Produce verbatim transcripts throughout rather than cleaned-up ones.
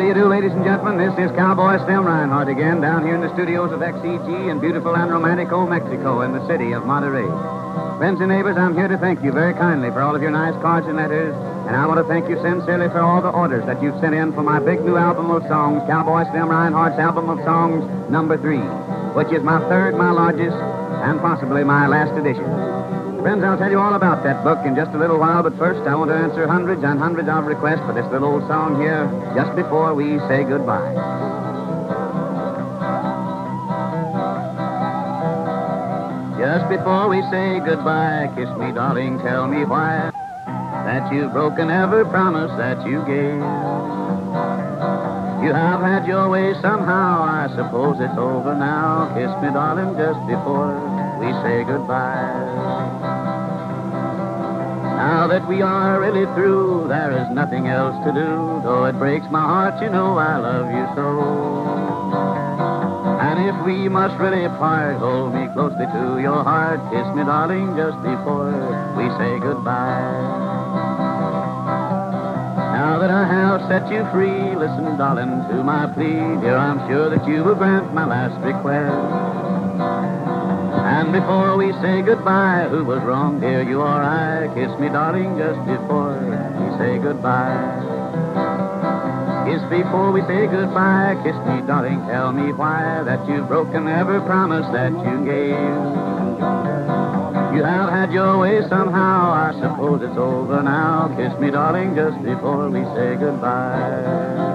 you do, ladies and gentlemen? This is Cowboy Slim Reinhardt again, down here in the studios of X E G in beautiful and romantic old Mexico in the city of Monterey. Friends and neighbors, I'm here to thank you very kindly for all of your nice cards and letters, and I want to thank you sincerely for all the orders that you've sent in for my big new album of songs, Cowboy Slim Reinhardt's album of songs, number three, which is my third, my largest, and possibly my last edition. Friends, I'll tell you all about that book in just a little while, but first I want to answer hundreds and hundreds of requests for this little old song here just before we say goodbye. Just before we say goodbye, kiss me, darling, tell me why that you've broken every promise that you gave. You have had your way somehow, I suppose it's over now. Kiss me, darling, just before we say goodbye. Now that we are really through, there is nothing else to do. Though it breaks my heart, you know I love you so. And if we must really part, hold me closely to your heart. Kiss me, darling, just before we say goodbye. Now that I have set you free, listen, darling, to my plea. Dear, I'm sure that you will grant my last request. And before we say goodbye, who was wrong, dear, you or I? Kiss me, darling, just before we say goodbye. Kiss before we say goodbye. Kiss me, darling, tell me why that you've broken every promise that you gave. You have had your way somehow, I suppose it's over now. Kiss me, darling, just before we say goodbye.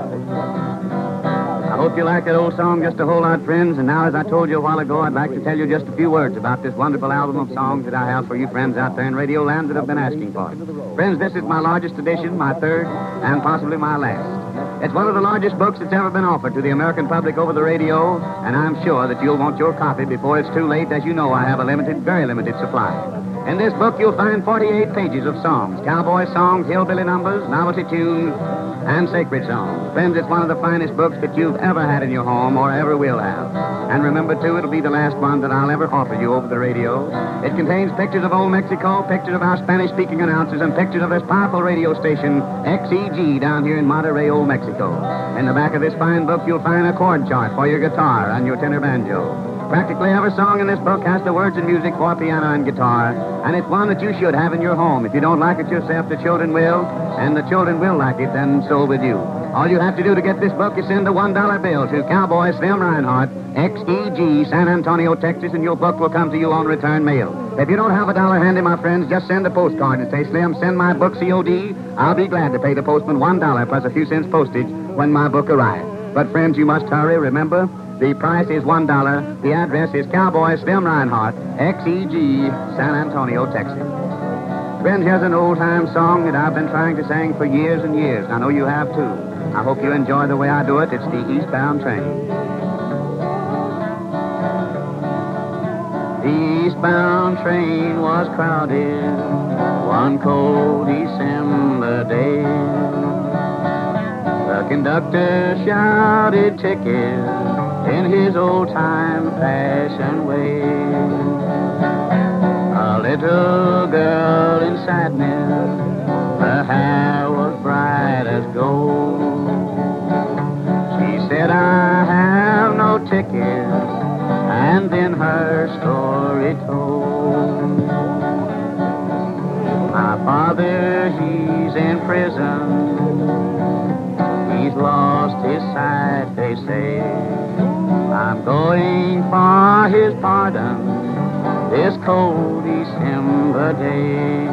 I hope you like that old song just a whole lot, friends. And now, as I told you a while ago, I'd like to tell you just a few words about this wonderful album of songs that I have for you friends out there in Radio Land that have been asking for it. Friends, this is my largest edition, my third, and possibly my last. It's one of the largest books that's ever been offered to the American public over the radio, and I'm sure that you'll want your copy before it's too late. As you know, I have a limited, very limited supply. In this book, you'll find forty-eight pages of songs, cowboy songs, hillbilly numbers, novelty tunes, and sacred songs. Friends, it's one of the finest books that you've ever had in your home or ever will have. And remember, too, it'll be the last one that I'll ever offer you over the radio. It contains pictures of old Mexico, pictures of our Spanish-speaking announcers, and pictures of this powerful radio station, X E G, down here in Monterey, old Mexico. In the back of this fine book, you'll find a chord chart for your guitar and your tenor banjo. Practically every song in this book has the words and music for piano and guitar, and it's one that you should have in your home. If you don't like it yourself, the children will, and the children will like it, then so will you. All you have to do to get this book is send a one dollar bill to Cowboy Slim Reinhardt, X E G, San Antonio, Texas, and your book will come to you on return mail. If you don't have a dollar handy, my friends, just send a postcard and say, Slim, send my book C O D. I'll be glad to pay the postman one dollar plus a few cents postage when my book arrives. But, friends, you must hurry, remember? The price is one dollar. The address is Cowboy Slim Reinhardt, X E G, San Antonio, Texas. Friends, here's an old-time song that I've been trying to sing for years and years. I know you have, too. I hope you enjoy the way I do it. It's the Eastbound Train. The eastbound train was crowded one cold December day. The conductor shouted tickets in his old-time fashion way. A little girl in sadness, her hair was bright as gold. She said, I have no ticket, and then her story told. My father, he's in prison. He's lost his sight, they say. I'm going for his pardon this cold December day.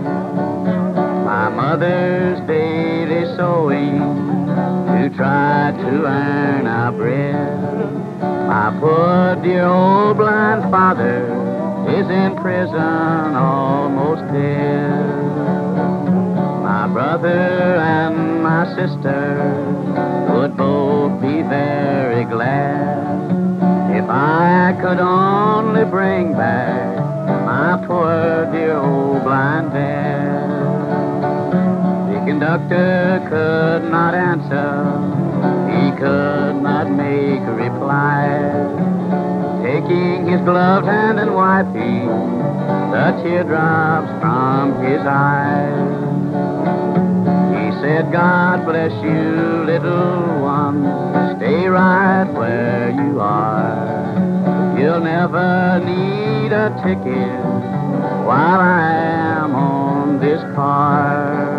My mother's daily sewing to try to earn our bread. My poor dear old blind father is in prison almost dead. My brother and my sister would both be very glad if I could only bring back my poor dear old blind dad. The conductor could not answer, he could not make a reply, taking his gloved hand and wiping the teardrops from his eyes. He said, said, God bless you, little one. Stay right where you are. You'll never need a ticket while I am on this car.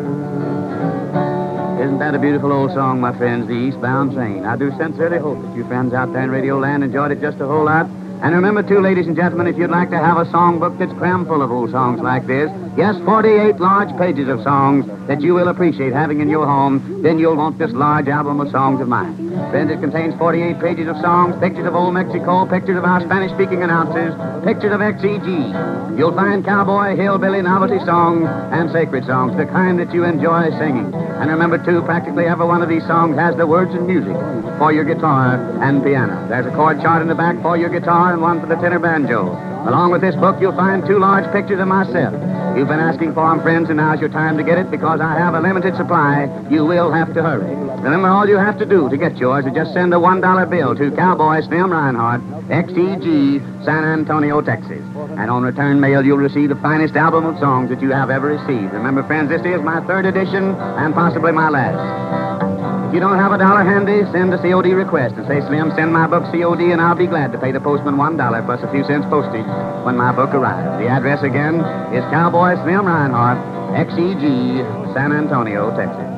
Isn't that a beautiful old song, my friends, The Eastbound Train? I do sincerely hope that you friends out there in Radio Land enjoyed it just a whole lot. And remember, too, ladies and gentlemen, if you'd like to have a songbook that's crammed full of old songs like this, yes, forty-eight large pages of songs that you will appreciate having in your home, then you'll want this large album of songs of mine. Friends, it contains forty-eight pages of songs, pictures of old Mexico, pictures of our Spanish-speaking announcers, pictures of X E G. You'll find cowboy, hillbilly, novelty songs, and sacred songs, the kind that you enjoy singing. And remember, too, practically every one of these songs has the words and music for your guitar and piano. There's a chord chart in the back for your guitar and one for the tenor banjo. Along with this book, you'll find two large pictures of myself. You've been asking for them, friends, and now's your time to get it because I have a limited supply. You will have to hurry. Remember, all you have to do to get yours is just send a one dollar bill to Cowboy Slim Reinhardt, X E G, San Antonio, Texas. And on return mail, you'll receive the finest album of songs that you have ever received. Remember, friends, this is my third edition and possibly my last. If you don't have a dollar handy, send a C O D request and say, Slim, send my book C O D, and I'll be glad to pay the postman one dollar plus a few cents postage when my book arrives. The address again is Cowboy Slim Reinhardt, X E G, San Antonio, Texas.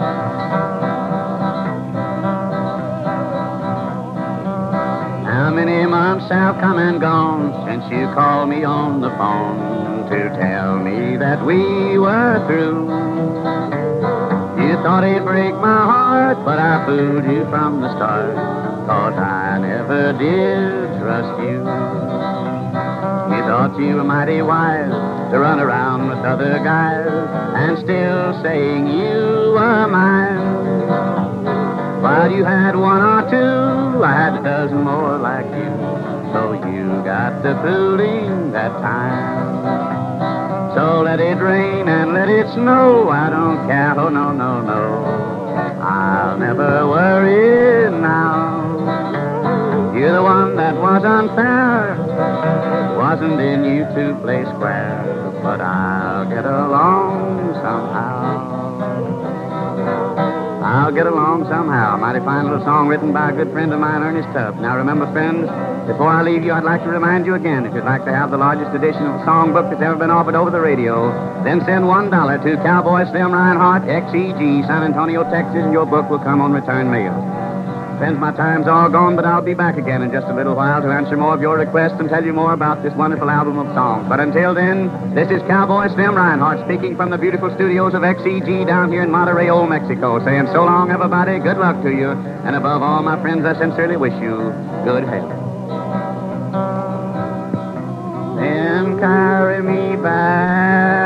How many months have come and gone since you called me on the phone to tell me that we were through? You thought it'd break my heart, but I fooled you from the start, 'cause I never did trust you. You thought you were mighty wise to run around with other guys and still saying you were mine. While you had one or two, I had a dozen more like you, so you got the fooling that time. So let it rain and let it snow, I don't care, oh no, no, no, I'll never worry now. You're the one that was unfair, wasn't in you to play square, but I'll get along somehow. I'll get along somehow. A mighty fine little song written by a good friend of mine, Ernest Tubb. Now remember, friends, before I leave you, I'd like to remind you again, if you'd like to have the largest edition of a songbook that's ever been offered over the radio, then send one dollar to Cowboy Slim Reinhardt, X E G, San Antonio, Texas, and your book will come on return mail. Friends, my time's all gone, but I'll be back again in just a little while to answer more of your requests and tell you more about this wonderful album of songs. But until then, this is Cowboy Slim Reinhardt speaking from the beautiful studios of X E G down here in Monterrey, Old Mexico, saying so long, everybody, good luck to you, and above all, my friends, I sincerely wish you good health. Then carry me back